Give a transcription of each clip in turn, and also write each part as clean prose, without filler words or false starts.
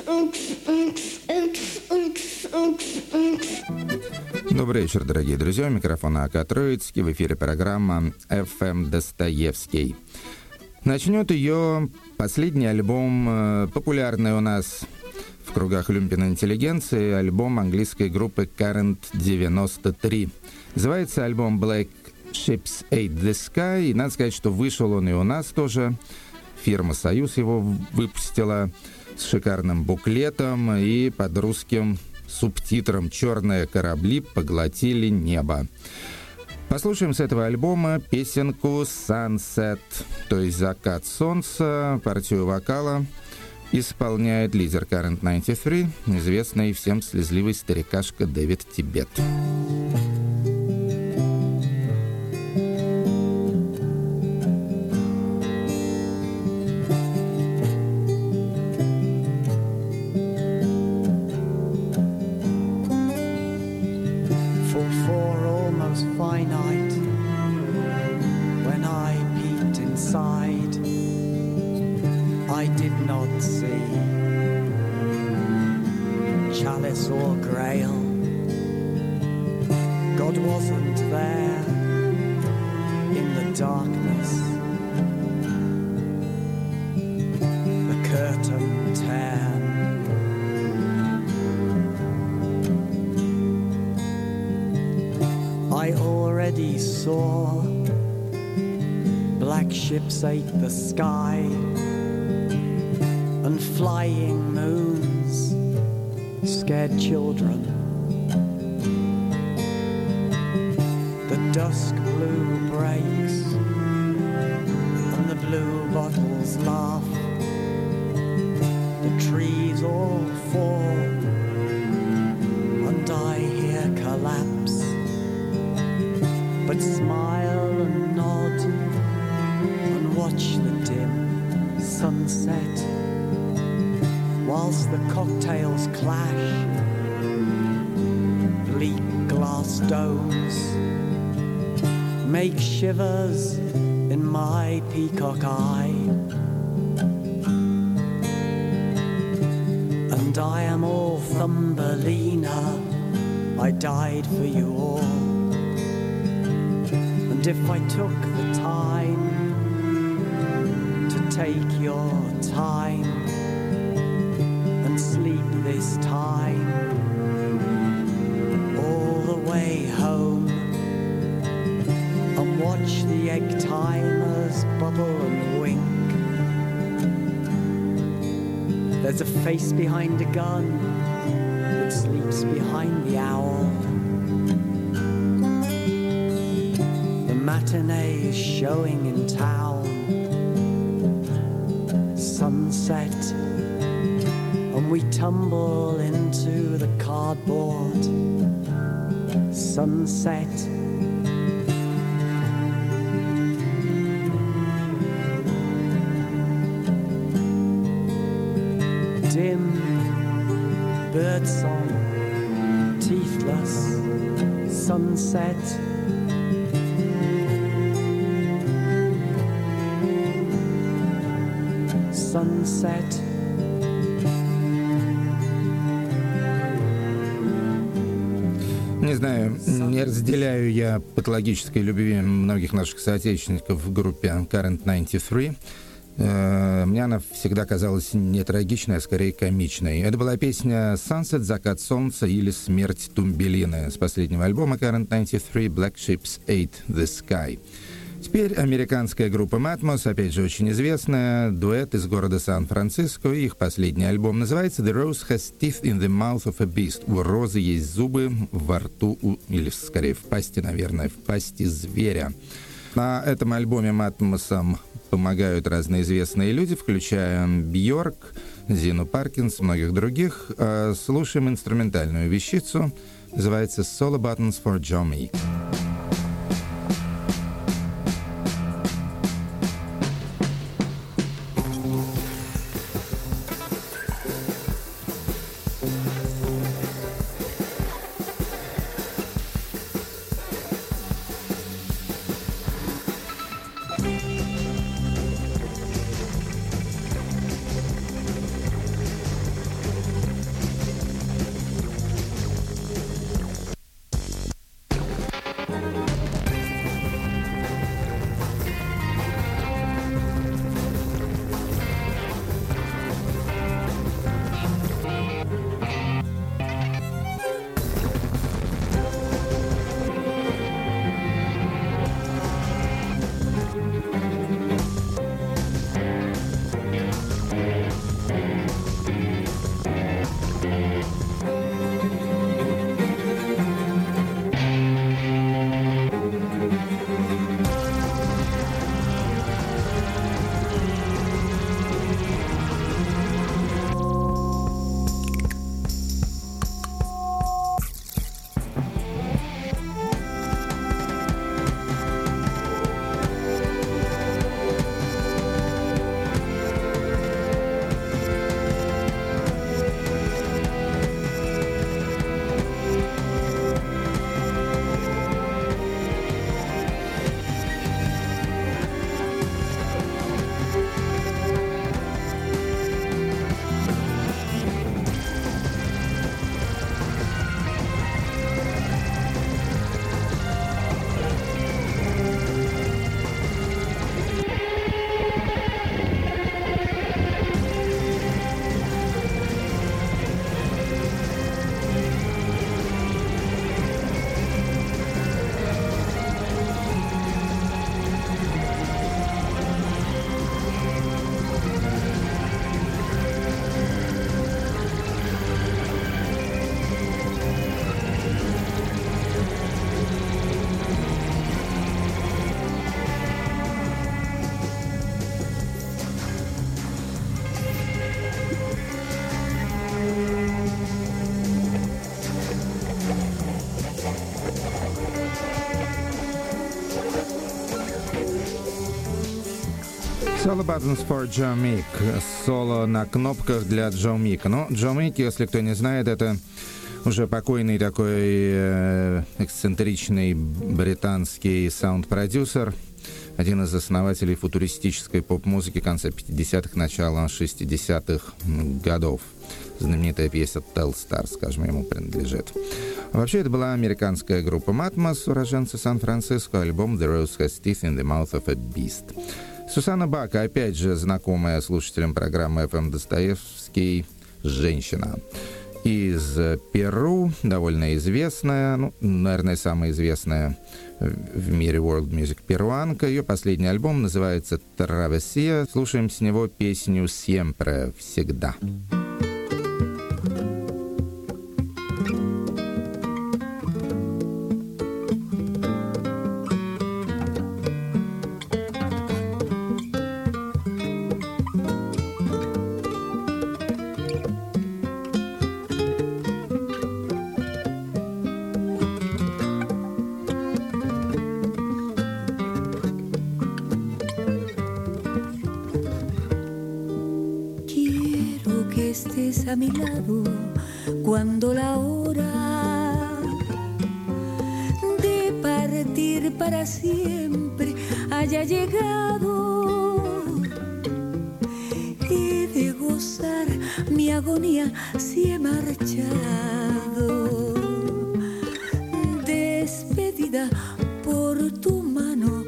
Добрый вечер, дорогие друзья. У микрофона АК Троицкий. В эфире программа «FM Достоевский». Начнет ее последний альбом, популярный у нас в кругах люмпен интеллигенции, альбом английской группы Current 93. Называется альбом Black Ships Ate the Sky. И надо сказать, что вышел он и у нас тоже. Фирма «Союз» его выпустила с шикарным буклетом и под русским субтитром «Черные корабли поглотили небо». Послушаем с этого альбома песенку «Sunset», то есть «Закат солнца». Партию вокала исполняет лидер Current 93, известный всем слезливый старикашка Дэвид Тибет. Ships ate the sky, and flying moons scared children. The dusk blue breaks, and the blue bottles laugh. The trees all fall, and I hear collapse, but smile and nod and watch the dim sunset whilst the cocktails clash. Bleak glass domes make shivers in my peacock eye, and I am all Thumbelina. I died for you all, and if I took the time to take your time and sleep this time all the way home, and watch the egg timers bubble and wink. There's a face behind a gun that sleeps behind the owl. The matinee is showing in town. Sunset, and we tumble into the cardboard. Sunset, dim birdsong, teethless. Sunset, sunset. Не знаю, не разделяю я патологической любви многих наших соотечественников в группе Current 93. Мне она всегда казалась не трагичной, а скорее комичной. Это была песня «Sunset», «Закат солнца» или «Смерть Тумбелины» с последнего альбома Current 93 «Black Ships Ate the Sky». Теперь американская группа Matmos, опять же очень известная, дуэт из города Сан-Франциско. Их последний альбом называется «The Rose has teeth in the mouth of a beast». У розы есть зубы во рту, или скорее в пасти, наверное, в пасти зверя. На этом альбоме Матмосам помогают разные известные люди, включая Бьорк, Зину Паркинс, многих других. Слушаем инструментальную вещицу. Называется «Solo Buttons for Joe Meek». Solo Buttons for Joe Meek. Соло на кнопках для Джо Мика. Ну, Джо Мик, если кто не знает, это уже покойный такой эксцентричный британский саунд-продюсер, один из основателей футуристической поп-музыки конца 50-х, начала 60-х годов. Знаменитая песня Telstar, скажем, ему принадлежит. Вообще, это была американская группа Матмос, уроженцы Сан-Франциско, альбом The Rose Has Teeth in the Mouth of a Beast. Сусанна Бака, опять же, знакомая слушателям программы FM Достоевский, женщина. Из Перу, довольно известная, ну, наверное, самая известная в мире world music перуанка. Ее последний альбом называется «Travesía». Слушаем с него песню «Siempre», «Всегда». A mi lado cuando la hora de partir para siempre haya llegado y de gozar mi agonía si he marchado. Despedida por tu mano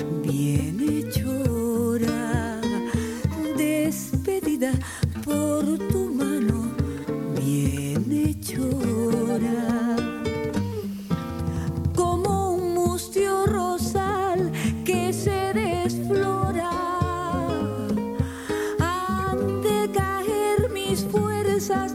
bienhechora, despedida por tu mano bienhechora, como un mustio rosal que se desflora, han de caer mis fuerzas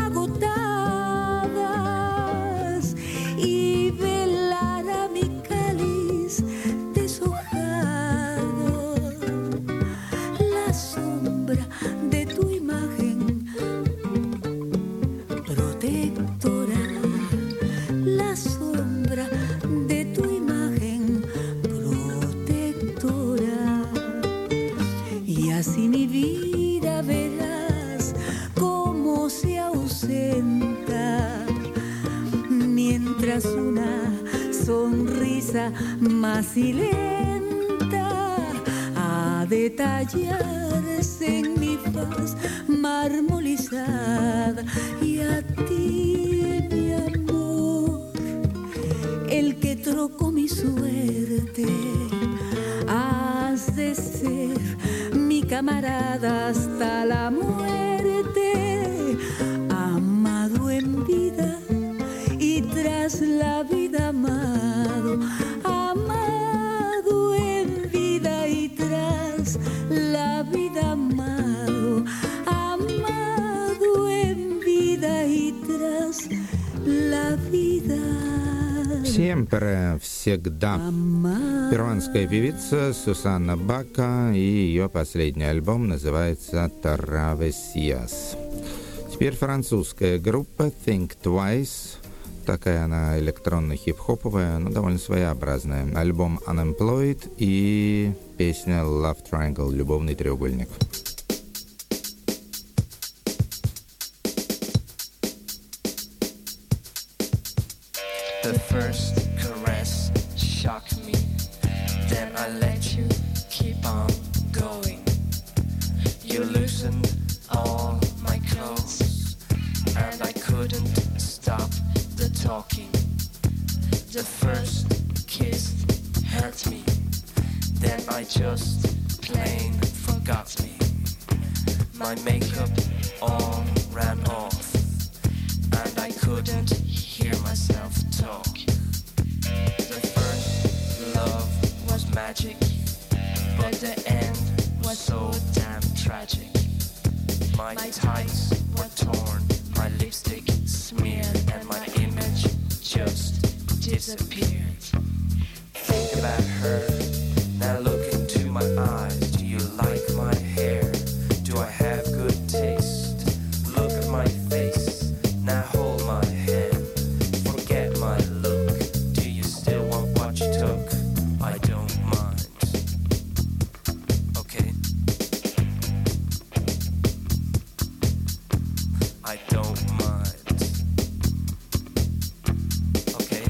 agotadas y velar a mi cáliz deshojado, la sombra de tu imagen protectora, la sombra de tu imagen protectora, y así mi vida verás cómo se ausenta, mientras una sonrisa más y lenta ha de tallarse en mi faz marmolizada, y a ti, mi amor, el que trocó mi suerte, has de ser mi camarada hasta la muerte, amado en vida y tras la vida amado, amado en vida y tras la vida amado, amado en vida y tras la vida. Siempre, всегда. Перуанская певица Сусанна Бака, и ее последний альбом называется «Travesías». Теперь французская группа Think Twice. Такая она электронно-хип-хоповая, но довольно своеобразная. Альбом Unemployed и песня Love Triangle, любовный треугольник. The first caress shocked me, then I let you keep on going. You loosened all my clothes, and I couldn't stop the talking. The first kiss hurt me, then I just plain forgot me. My makeup all ran off, and I couldn't hear myself talk. The first love was magic, but the end was so damn tragic. My tights were torn, my lipstick smeared, and my image just disappeared. Think about her, now look into my eyes. Do you like my hair? Do I have good taste? Look at my face, now hold my hand. Forget my look, do you still want what you took? I don't mind. Okay. I don't mind. Okay?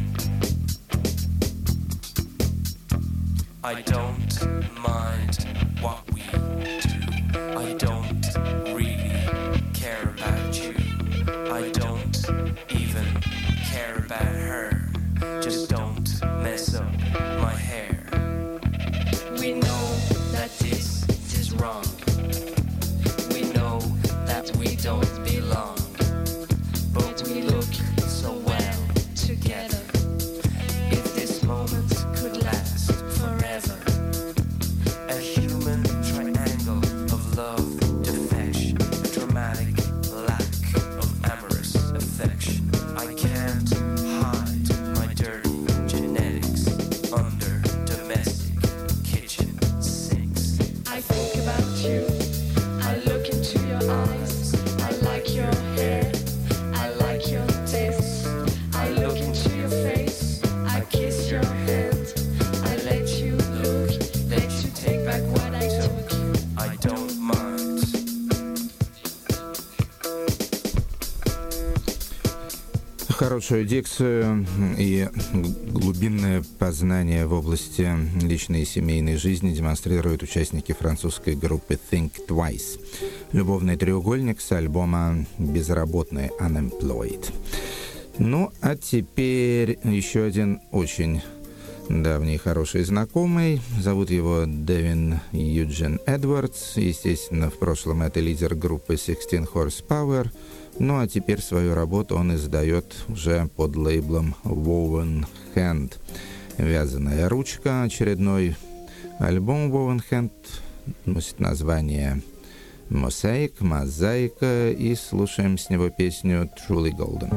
I don't mind what we do. I don't really care about you. I don't even care about her. Just don't mess up my hair. We know that this is wrong. We know that we don't belong. But we look so well together. If this moment could last forever. A human triangle of love defection. A dramatic lack of amorous affection. I can't hide my dirty genetics under domestic kitchen sinks. I think about you. I look into your eyes. I like your hair. I like your taste. I look into your face. I kiss your hand. I let you look. Let you take back what I took. I don't mind. Хорошую дикцию и глубинное познание в области личной и семейной жизни демонстрируют участники французской группы Think Twice. Любовный треугольник с альбома «Безработный» Unemployed. Ну, а теперь еще один очень давний хороший знакомый. Зовут его Дэвин Юджин Эдвардс. Естественно, в прошлом это лидер группы 16 Horsepower. Ну, а теперь свою работу он издает уже под лейблом Woven Hand. «Вязаная ручка». Очередной альбом Woven Hand носит название «Мозаика», и слушаем с него песню «Truly Golden».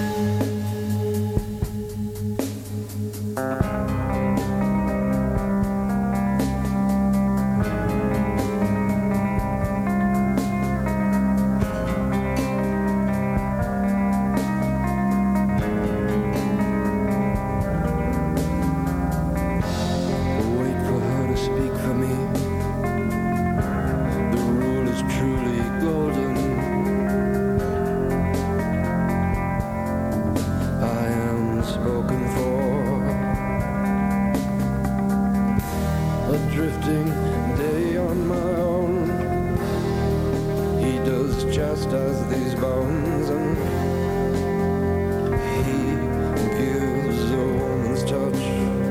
Wait for her to speak for me. The rule is truly golden. I am spoken for. A drifting day on my own. He does just as these bones, and he gives a woman's touch.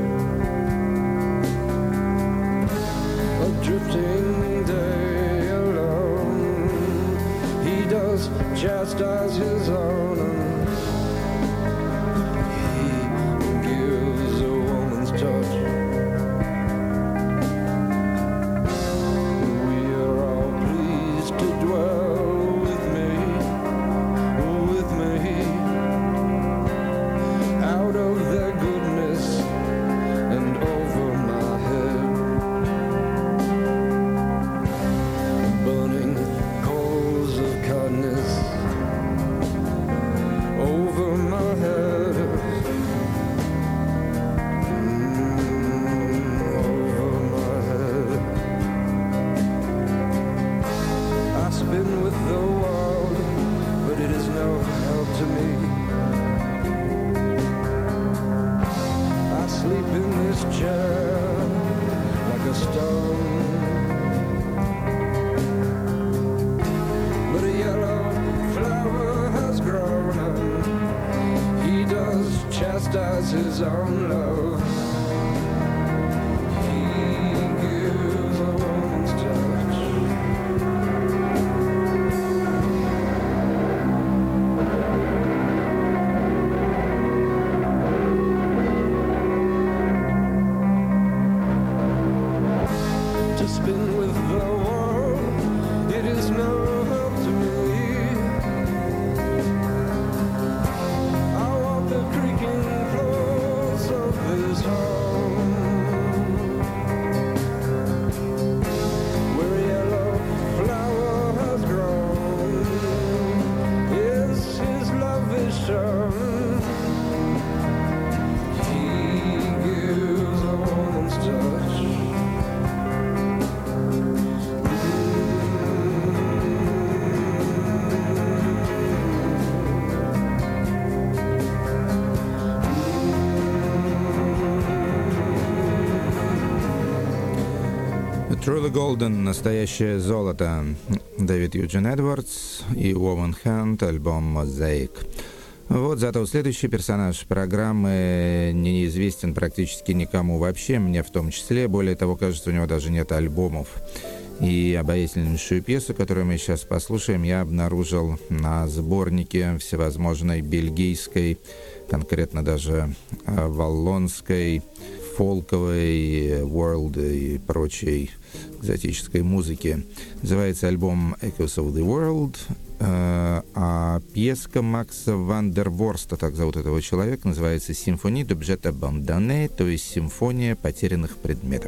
A drifting day alone. He does just as his own, and he gives a woman's touch. We are all pleased to dwell with me, out of their goodness and over my head. Burning coals of kindness over my head. Over my head. I spin with the world, but it is no help to me. I sleep in this chair like a stone. But a yellow flower has grown, and he does chastise his own love. He gives a woman's touch. To spin with the world, it is no help to me. I walk the creaking floors of this Truly Golden, настоящее золото. Дэвид Юджин Эдвардс и Woman Hand, альбом Mosaic. Вот зато следующий персонаж программы неизвестен практически никому вообще, мне в том числе. Более того, кажется, у него даже нет альбомов. И обаятельнейшую пьесу, которую мы сейчас послушаем, я обнаружил на сборнике всевозможной бельгийской, конкретно даже валлонской, фолковой, world и прочей экзотической музыки. Называется альбом Echoes of the World, а пьеска Макса ван дер Ворста, так зовут этого человека, называется «Symphonie d'objets abandonnés», то есть «Симфония потерянных предметов».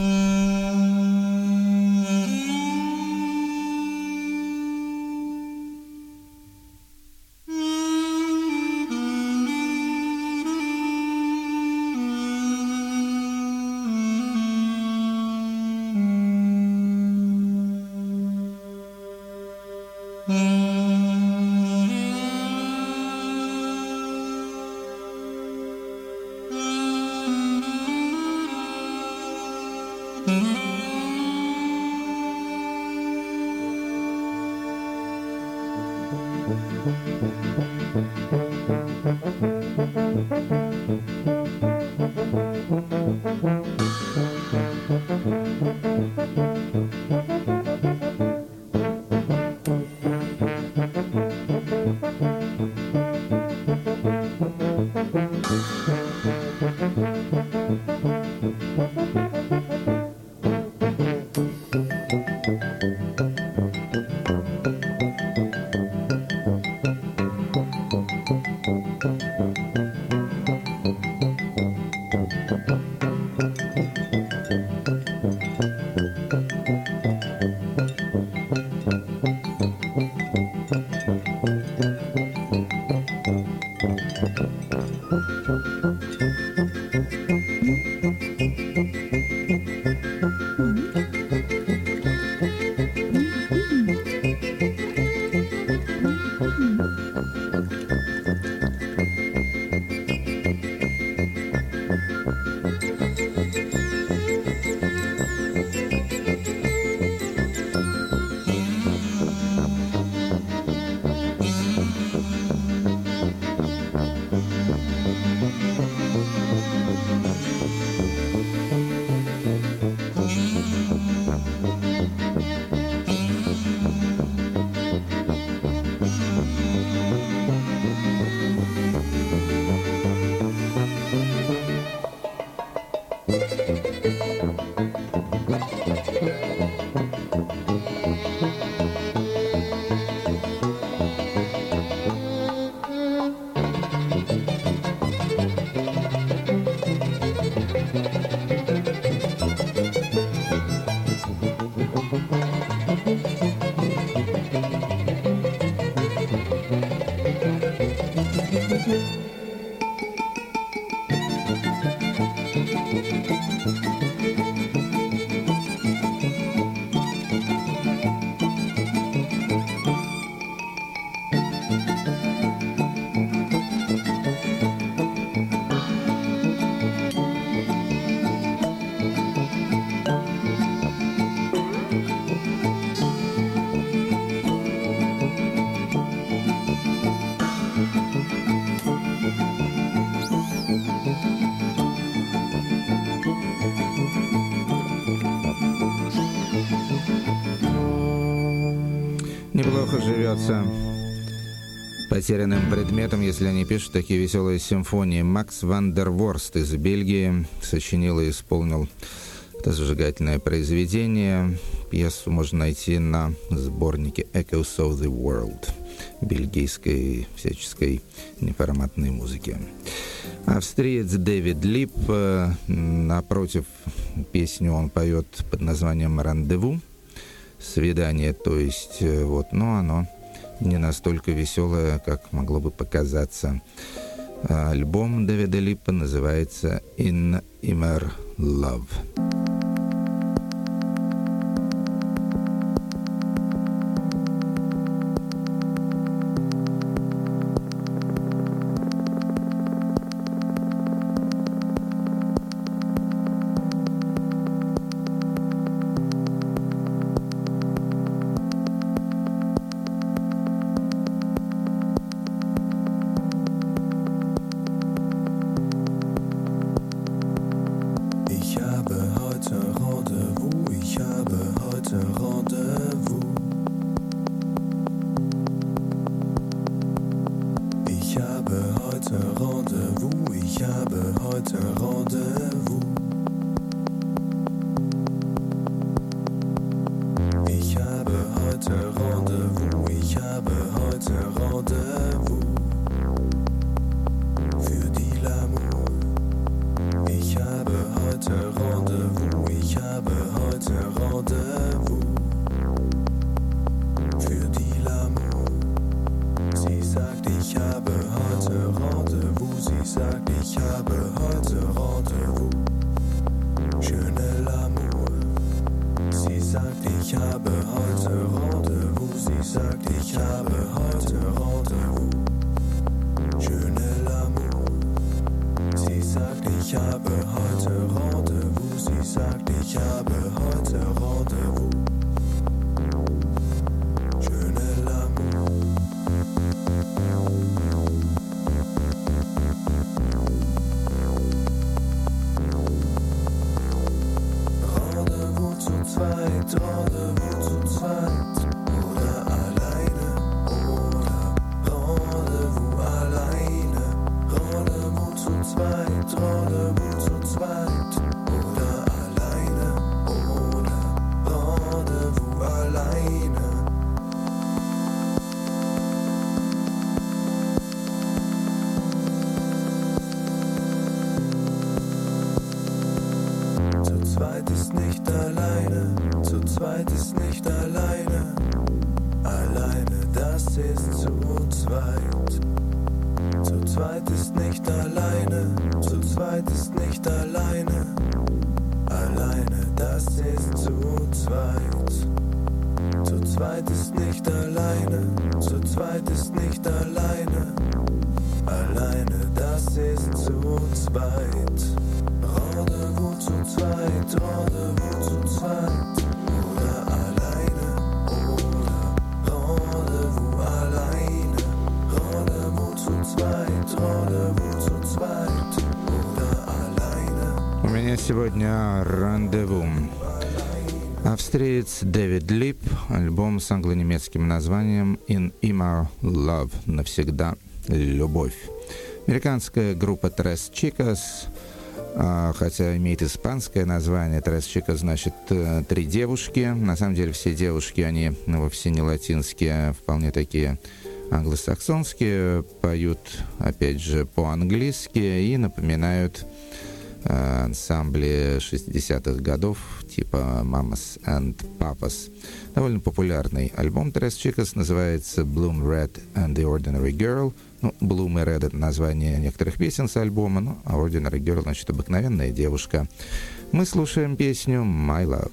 Неплохо живется потерянным предметом, если они пишут такие веселые симфонии. Макс ван дер Ворст из Бельгии сочинил и исполнил это зажигательное произведение. Пьесу можно найти на сборнике Echoes of the World бельгийской всяческой неформатной музыки. Австриец Дэвид Лип, напротив, песню он поет под названием «Рандеву», свидание, то есть, вот, но оно не настолько веселое, как могло бы показаться. Альбом Дэвида Липа называется «In Immer Love». heute Rendezvous, ich habe heute Rendezvous. Ich habe heute Rendezvous, ich habe heute Rendezvous. Für die L'amour. Ich habe heute Rendezvous, ich habe heute Rendezvous. Für die L'amour. Sie sagt, ich habe heute Rendezvous. Sie sagt, ich habe heute Rendezvous. Schöne L'amour. Sie sagt, ich habe heute Rendezvous. Sie sagt, ich habe heute Rendezvous. Schöne L'amour. Sie sagt, ich habe heute Rendezvous. Sie sagt, ich habe heute Rendezvous. Schöne L'amour. Rendezvous zu zweit, Rendezvous zu zweit. Oder alleine, oder Rendezvous alleine. Rendezvous zu zweit, Rendezvous zu zweit. Oder alleine, oder Rendezvous alleine. Zu zweit ist nicht alleine, zu zweit ist nicht alleine. Alleine, das ist zu zweit. Zu zweit ist nicht alleine, zu zweit ist nicht alleine. Alleine, das ist zu zweit. Zu zweit ist nicht alleine, zu zweit ist nicht alleine. Alleine, das ist zu zweit. Rendezvous zu zweit, Rendezvous zu zweit. Oder alleine, oder Rendezvous alleine. Rendezvous zu zweit, Rendezvous zu zweit. Oder alleine. У меня сегодня рандеву. Австриец Дэвид Лип, альбом с англо-немецким названием «In Immer Love» — «Навсегда любовь». Американская группа Tres Chicas, хотя имеет испанское название. Tres Chicas значит «три девушки». На самом деле все девушки, они вовсе не латинские, а вполне такие англосаксонские, поют, опять же, по-английски и напоминают ансамбли 60-х годов типа Mamas and Papas. Довольно популярный альбом Tres Chicas называется Bloom Red and the Ordinary Girl. Ну, Bloom и Red — это название некоторых песен с альбома, ну, а Ordinary Girl — значит обыкновенная девушка. Мы слушаем песню My Love.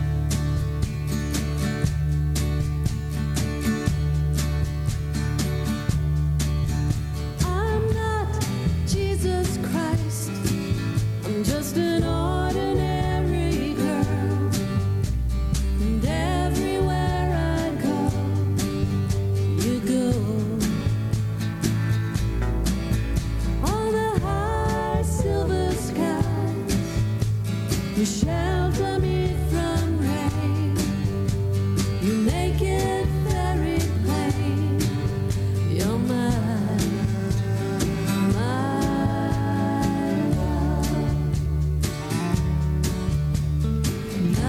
You shelter me from rain. You make it very plain. You're mine, my love, my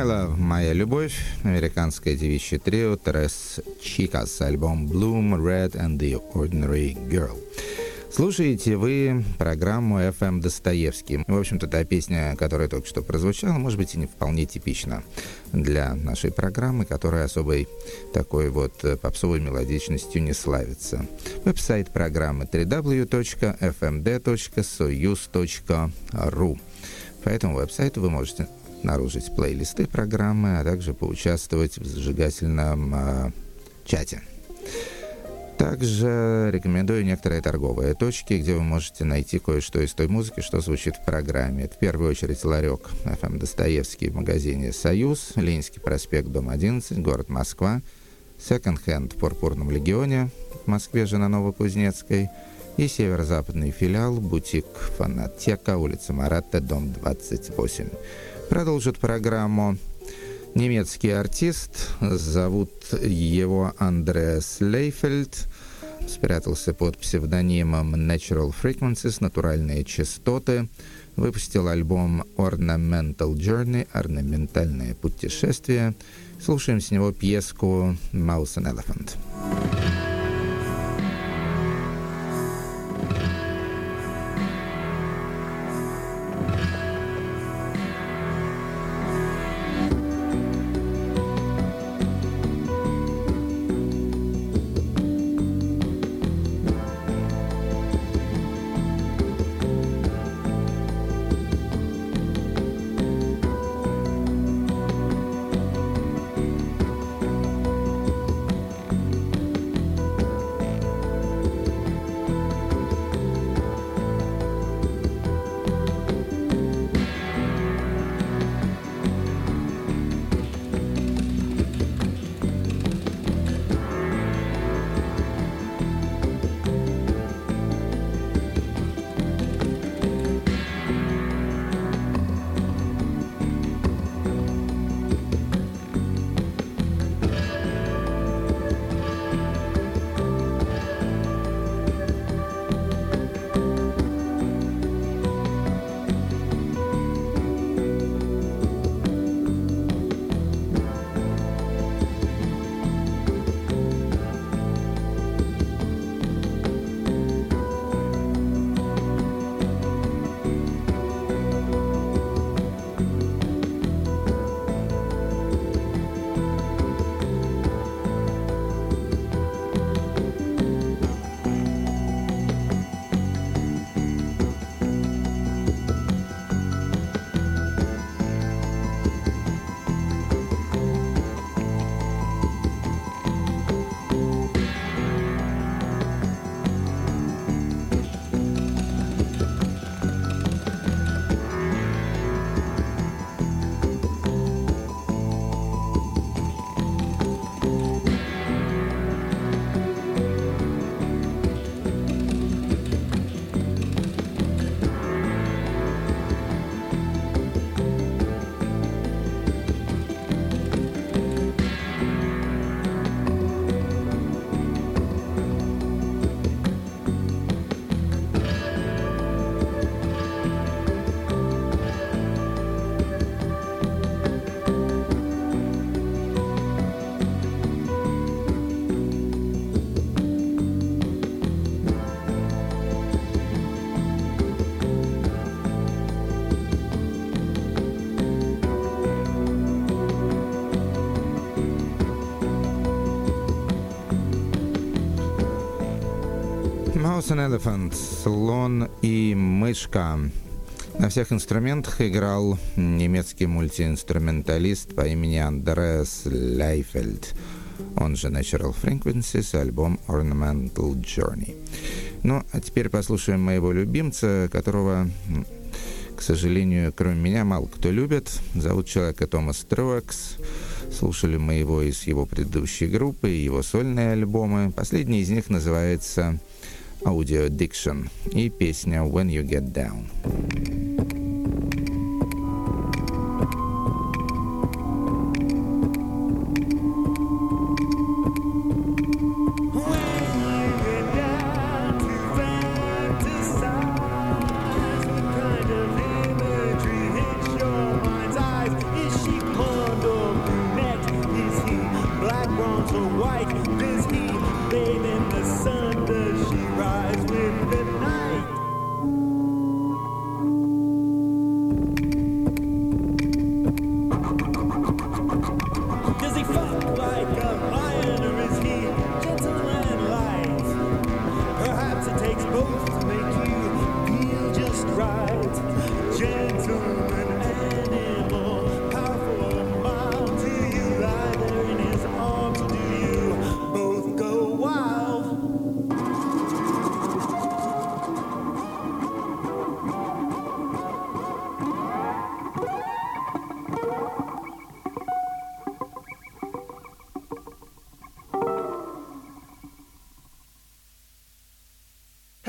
My Love, моя любовь, американское девичье трио Tres Chicas, альбом Bloom, Red and the Ordinary Girl. Слушаете вы программу FM Достоевский. В общем-то, та песня, которая только что прозвучала, может быть, и не вполне типична для нашей программы, которая особой такой вот попсовой мелодичностью не славится. Веб-сайт программы www.fmd.soyuz.ru. По этому веб-сайту вы можете обнаружить плейлисты программы, а также поучаствовать в зажигательном чате. Также рекомендую некоторые торговые точки, где вы можете найти кое-что из той музыки, что звучит в программе. Это в первую очередь ларек FM Достоевский в магазине «Союз», Ленинский проспект, дом 11, город Москва, секонд-хенд в Пурпурном легионе в Москве же на Новокузнецкой и северо-западный филиал бутик «Фонотека», улица Маратта, дом 28. Продолжит программу немецкий артист, зовут его Андреас Лейфельд, спрятался под псевдонимом Natural Frequencies, натуральные частоты, выпустил альбом Ornamental Journey, орнаментальное путешествие. Слушаем с него пьеску Mouse and Elephant. Mouse and Elephant, слон и мышка. На всех инструментах играл немецкий мультиинструменталист по имени Андреас Лейфельд, он же Natural Frequencies, альбом Ornamental Journey. Ну, а теперь послушаем моего любимца, которого, к сожалению, кроме меня, мало кто любит. Зовут человека Томас Труакс. Слушали мы его из его предыдущей группы, его сольные альбомы. Последний из них называется Audio Addiction и песня When You Get Down. Kind of imagery hits your mind's eyes. Is she born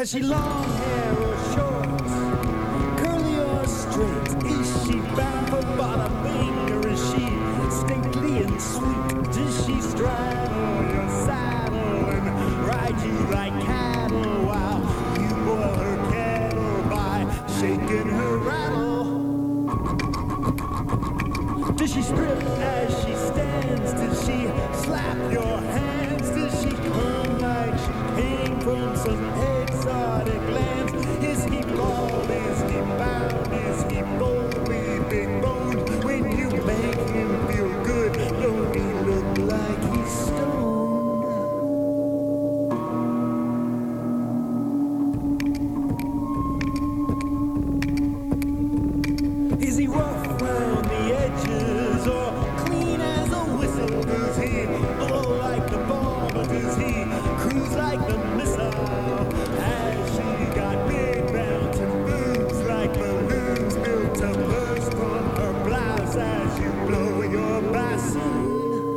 Has she long hair or short? Curly or straight? Is she bound for bada bing, or is she stately and sweet? Does she straddle your saddle and ride you like cattle while you boil her kettle by shaking her rattle? Does she strip as she stands? Does she slap your hands? Does she come like she came from some exotic lands? Is he bald? Is he bound? Is he boldly big boned? When you make him feel good, don't he look like he's stoned? Is he rough round the edges or clean as a whistle? Does he blow like the bomb, or does he cruise like the missile? Has she got big mountain boobs like balloons built to burst from her blouse as you blow your bassoon?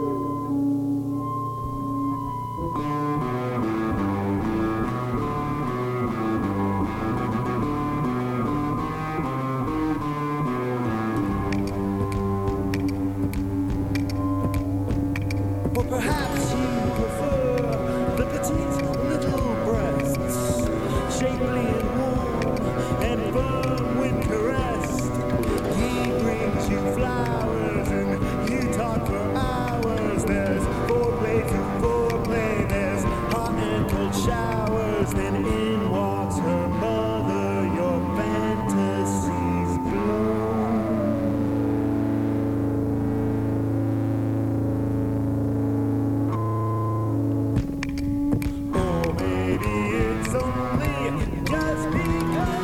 Or perhaps you prefer the petite little breasts, shapely and warm and firm when caressed. He brings you flowers and you talk for hours. There's foreplay to foreplay, there's hot and cold showers. Then in walks her mother, your fantasies blown. Oh, maybe it's only just begun.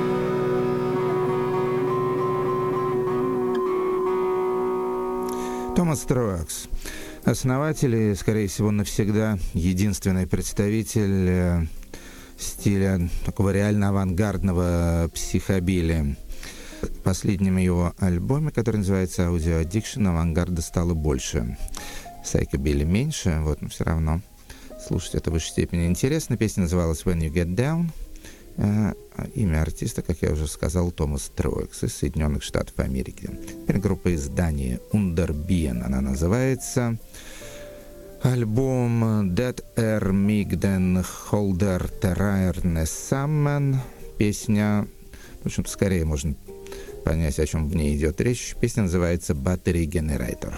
Томас Троакс, основатель и, скорее всего, навсегда единственный представитель стиля такого реально авангардного психобили. В последнем его альбоме, который называется «Audio Addiction», авангарда стало больше, сайкобили меньше, вот, но все равно слушать это в высшей степени интересно. Песня называлась «When You Get Down». Имя артиста, как я уже сказал, Томас Троакс из Соединенных Штатов Америки. Теперь группа из Дании Underbien, она называется. Альбом «Det mig den holder terrarne sammen». Песня, в общем-то, скорее можно понять, о чем в ней идет речь. Песня называется «Battery Generator».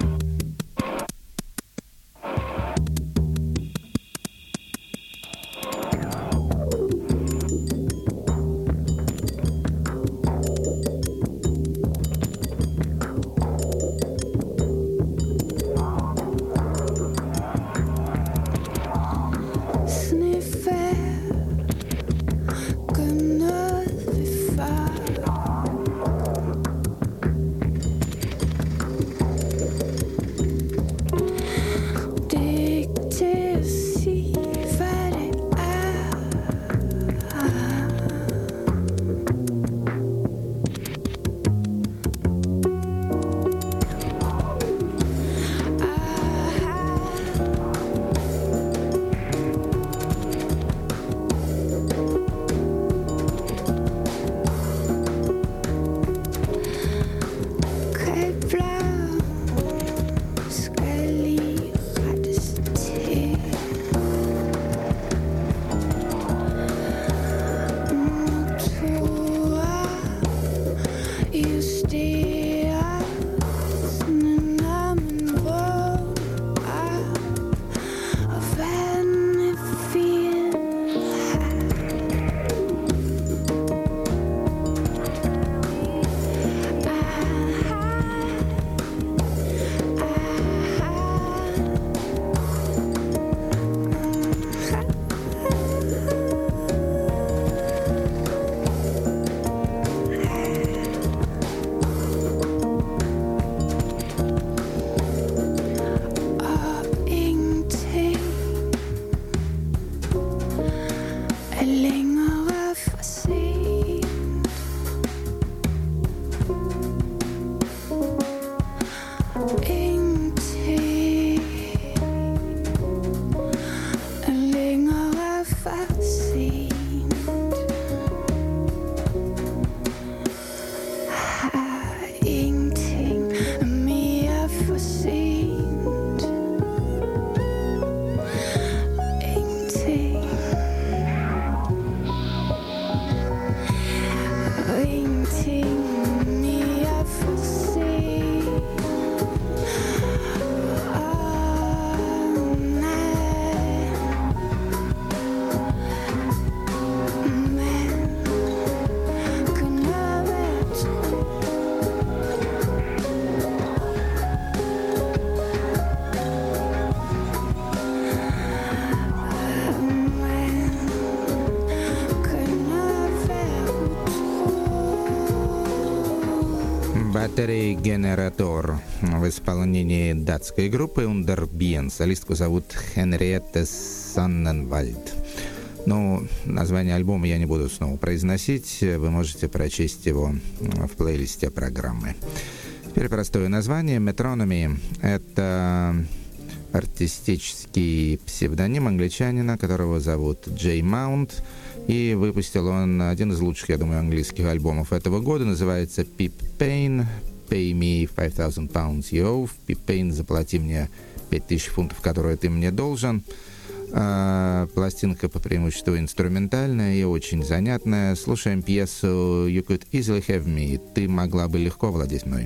Sniffer kunde vi få. Battery Generator в исполнении датской группы Underbien. Солистку зовут Хенриетте Санненвальд. Ну, название альбома я не буду снова произносить. Вы можете прочесть его в плейлисте программы. Теперь простое название. Metronomy — это артистический псевдоним англичанина, которого зовут Джей Маунт. И выпустил он один из лучших, я думаю, английских альбомов этого года. Называется Pip Payne. Pay me 5000 pounds you owe. Pip Payne, заплати мне 5000 фунтов, которые ты мне должен. Пластинка по преимуществу инструментальная и очень занятная. Слушаем пьесу You Could Easily Have Me. Ты могла бы легко владеть мной.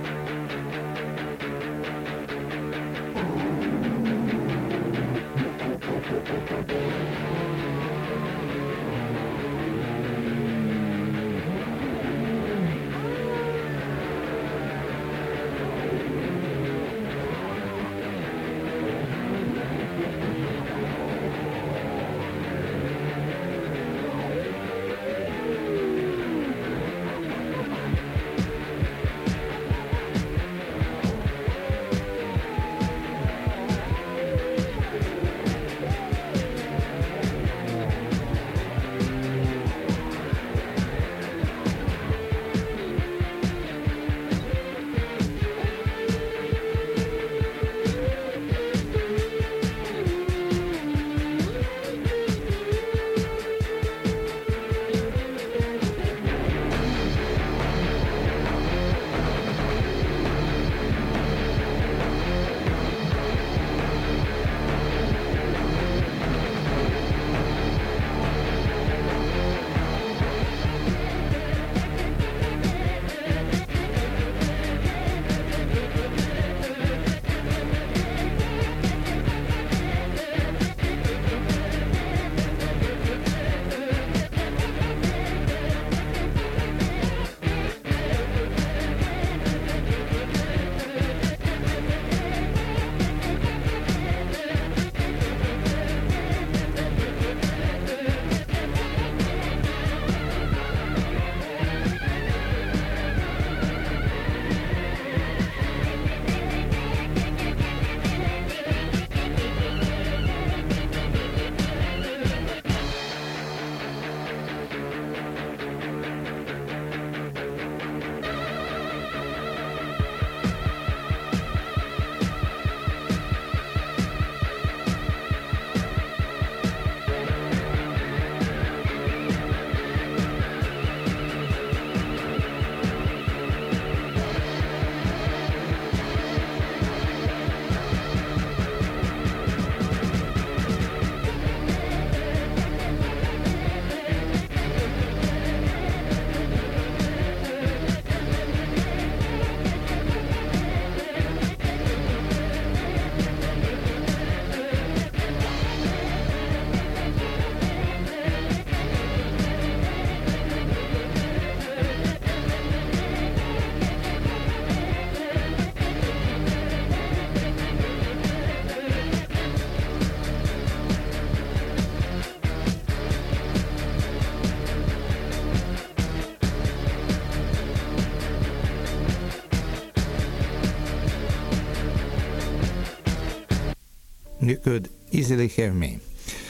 You Could Easily Have Me.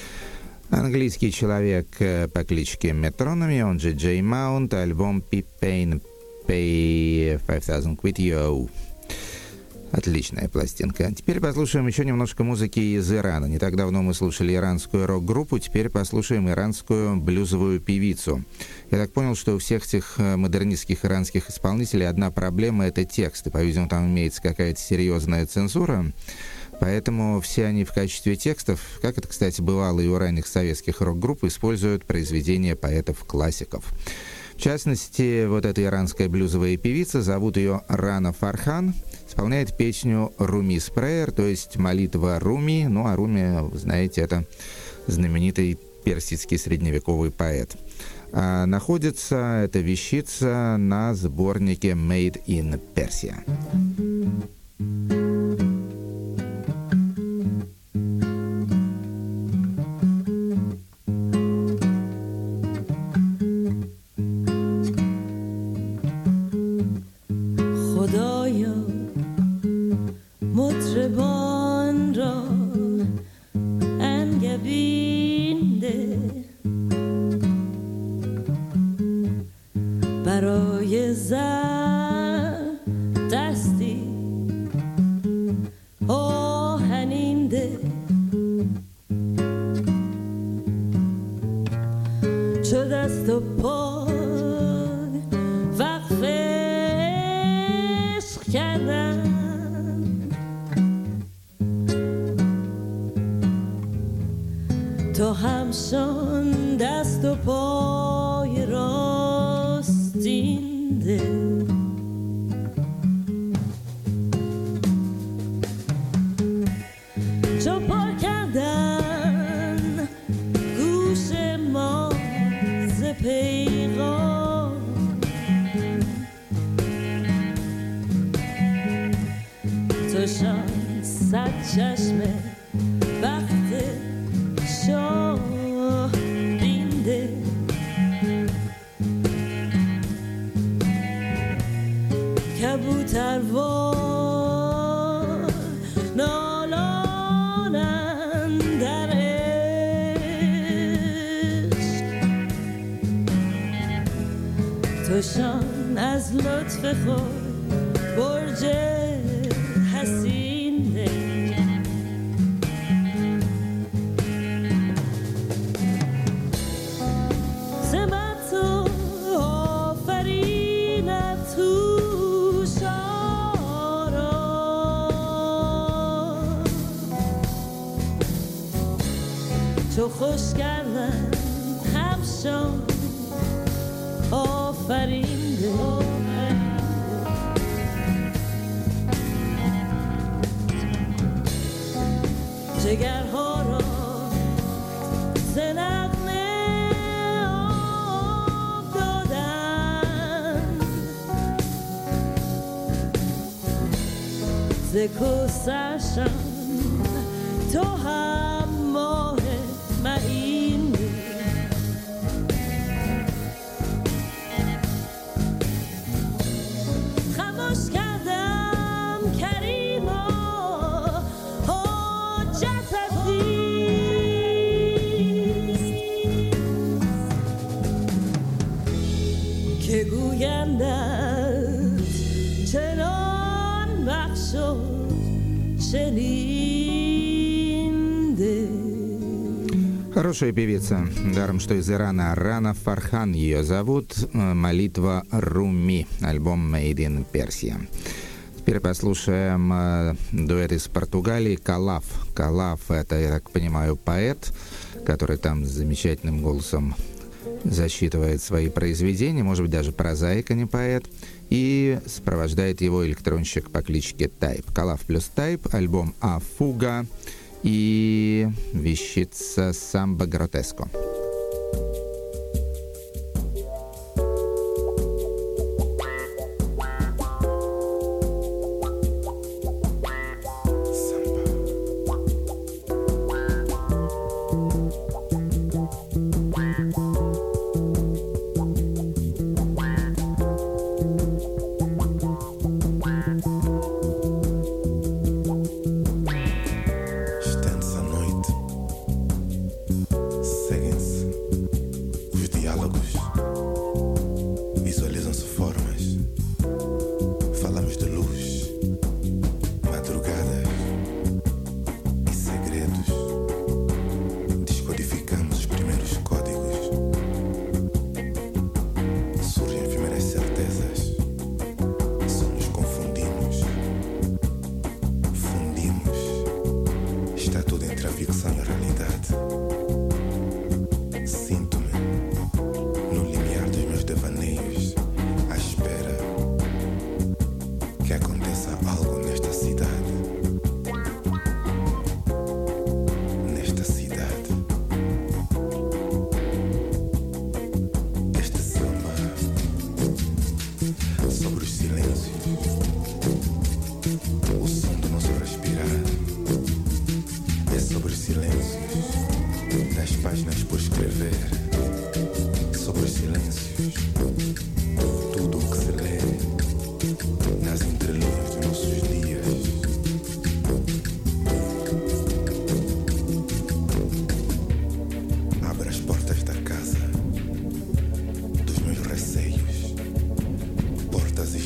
Английский человек по кличке Metronomy, он же Джей Маунт, альбом Pip Payne, Pay 5000 Quid You. Отличная пластинка. Теперь послушаем еще немножко музыки из Ирана. Не так давно мы слушали иранскую рок-группу, теперь послушаем иранскую блюзовую певицу. Я так понял, что у всех этих модернистских иранских исполнителей одна проблема — это тексты. По-видимому, там имеется какая-то серьезная цензура. Поэтому все они в качестве текстов, как это, кстати, бывало и у ранних советских рок-групп, используют произведения поэтов-классиков. В частности, вот эта иранская блюзовая певица, зовут ее Рана Фархан, исполняет песню «Руми Спреер», то есть молитва Руми. Ну, а Руми, вы знаете, это знаменитый персидский средневековый поэт. Находится эта вещица на сборнике «Made in Persia». برای زن دستی آهنینده چو دست و پای وقف عشق کردن تو همشان دست و پای راستینده چو پر کردن گوش ما ز پیغام توشان صد چشمه وقت شاه بینده کبوتروار نالانند در عشق توشان از لطف خود برج حسینه سمت و آفرینت توش آرام چو خوش کردن همشان آفرینده جگرها را ز نغمه آب دادن ز کوثرشان تو هم ماه معین خموش کردم کریما حجت عزیز که گویندت چنان بخش و شنینده. Хорошая певица, даром что из Ирана. Рана Фархан ее зовут. «Молитва Руми», альбом «Made in Persia». Теперь послушаем дуэт из Португалии «Калаф». «Калаф» — это, я так понимаю, поэт, который там с замечательным голосом засчитывает свои произведения, может быть, даже прозаик, а не поэт, и сопровождает его электронщик по кличке Тайп. «Калаф» плюс Тайп, альбом «А Фуга» и вещица «Самбо Гротеско». Segue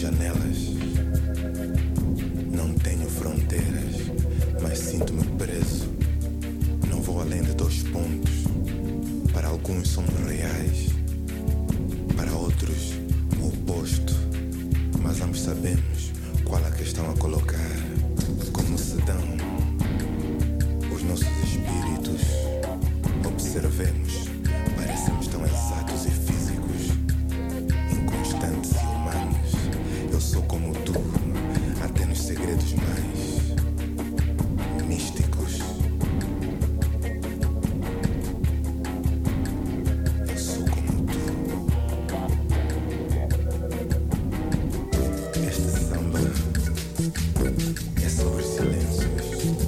janelas. Não tenho fronteiras, mas sinto-me preso. Não vou além de 2 pontos. Para alguns somos reais, para outros o oposto. Mas ambos sabemos qual a questão a colocar. Como se dão os nossos espíritos? Observemos, parecemos tão exatos e físicos, inconstantes e humanos. Eu sou como tu, até nos segredos mais místicos. Eu sou como tu. Este samba é sobre silêncios,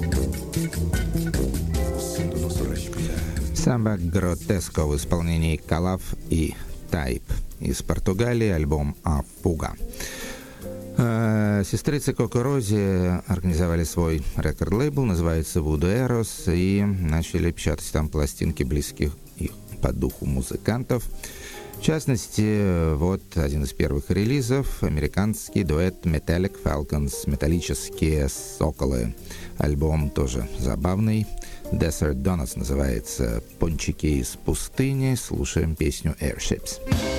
o som do nosso respirar. Самбо Гротеско в исполнении Калав и Тайп. Из Португалии альбом «А Фуга». Сестрицы Коко Рози организовали свой рекорд-лейбл, называется Voodoo Eros, и начали печатать там пластинки близких их по духу музыкантов. В частности, вот один из первых релизов — американский дуэт Metallic Falcons, металлические соколы. Альбом тоже забавный. Desert Donuts называется, «Пончики из пустыни». Слушаем песню Airships.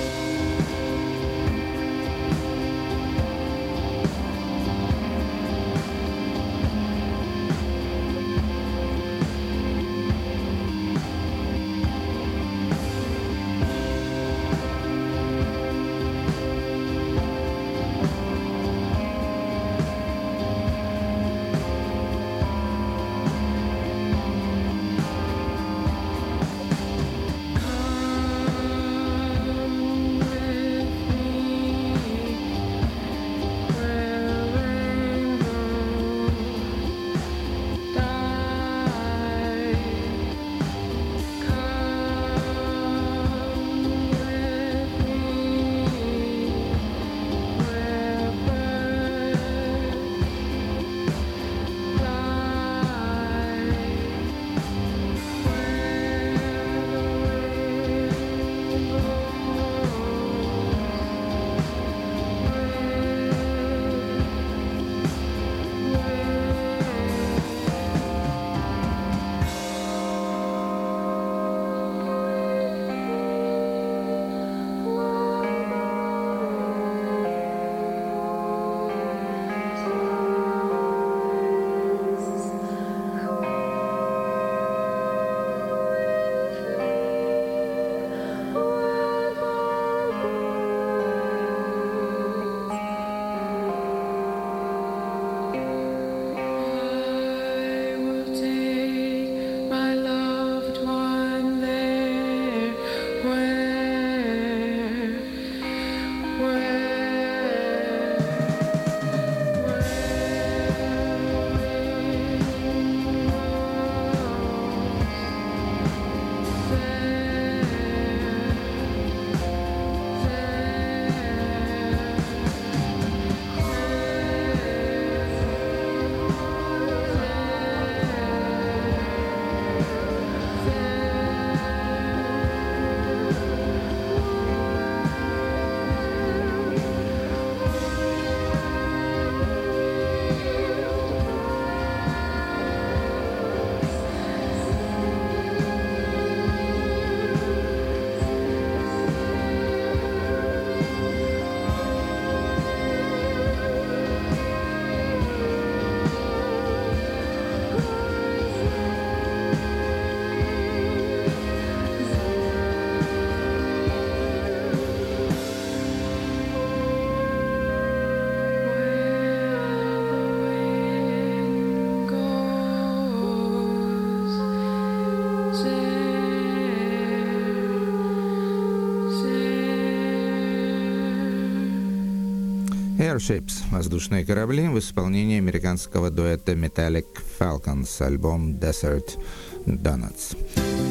Airships — воздушные корабли в исполнении американского дуэта Metallic Falcons, альбом Desert Donuts.